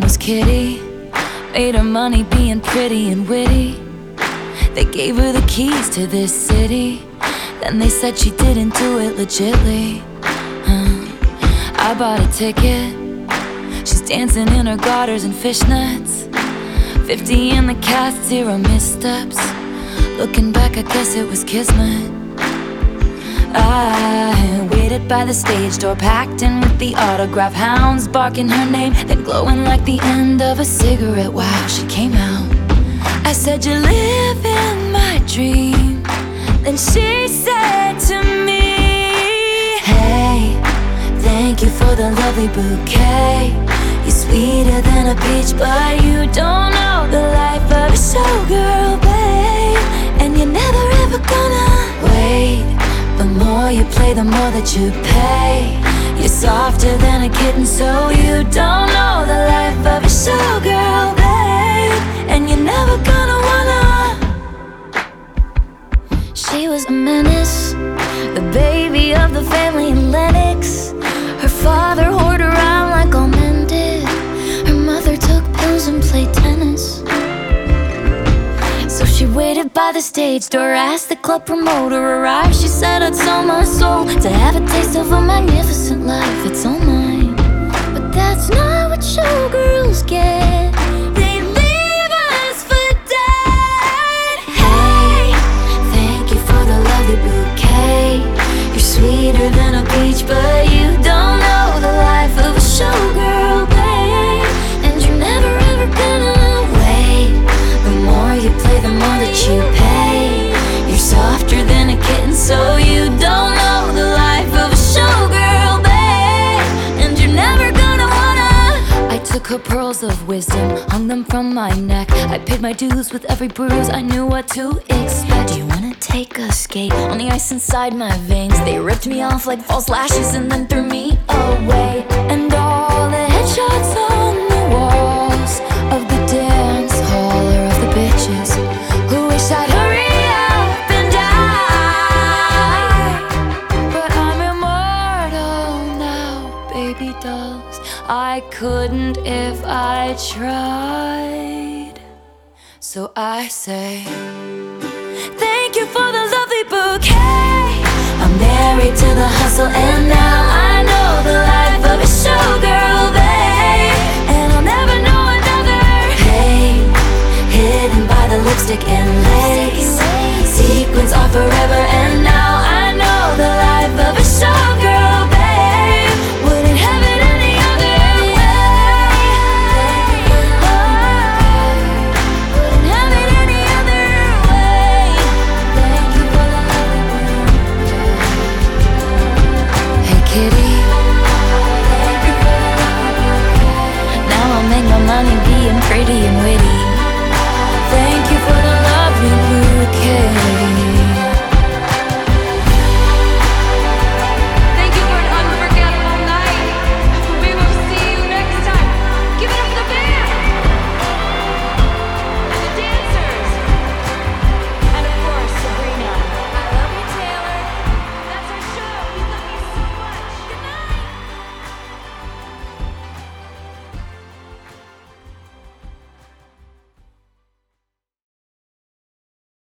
was Kitty. Made her money being pretty and witty. They gave her the keys to this city. Then they said she didn't do it legitly. I bought a ticket. She's dancing in her garters and fishnets. 50 in the cast, 0 missteps. Looking back, I guess it was kismet. I waited by the stage door, packed in with the autograph hounds, barking her name, then glowing like the end of a cigarette. Wow, she came out. I said, "You're living my dream." Then she said to me, "Hey, thank you for the lovely bouquet. You're sweeter than a peach, but you don't know the life of a showgirl, babe. And you're never ever gonna wait. The more you play, the more that you pay. You're softer than a kitten, so you don't know the life of a showgirl, babe. And you're never gonna wanna." She was a menace, the baby of the family in Lennox. Her father whored around like all men did. Her mother took pills and played tennis. So she waited by the stage door, asked the club promoter arrive. She said, "I'd sell my soul to have a taste of a magnificent life. It's all mine." But that's not what showgirls get. They leave us for dead. Hey, thank you for the lovely bouquet. You're sweeter than a peach, but you don't know the life of a showgirl, babe. And you're never ever gonna wait. The more you play, the more that you pay. You're softer than a kitten, so you don't know the life of a showgirl, babe. And you're never gonna wanna. I took her pearls of wisdom, hung them from my neck. I paid my dues with every bruise, I knew what to expect. Do you wanna take a skate on the ice inside my veins? They ripped me off like false lashes and then threw me away. And all the headshots on the walls of the dance hall are of the bitches who wish I'd hurry up and die. But I'm immortal now, baby dolls. I couldn't if I tried. So I say, thank you for the lovely bouquet. I'm married to the hustle, and now I know the life of a showgirl, babe. And I'll never know another. Hey, hidden by the lipstick and lace.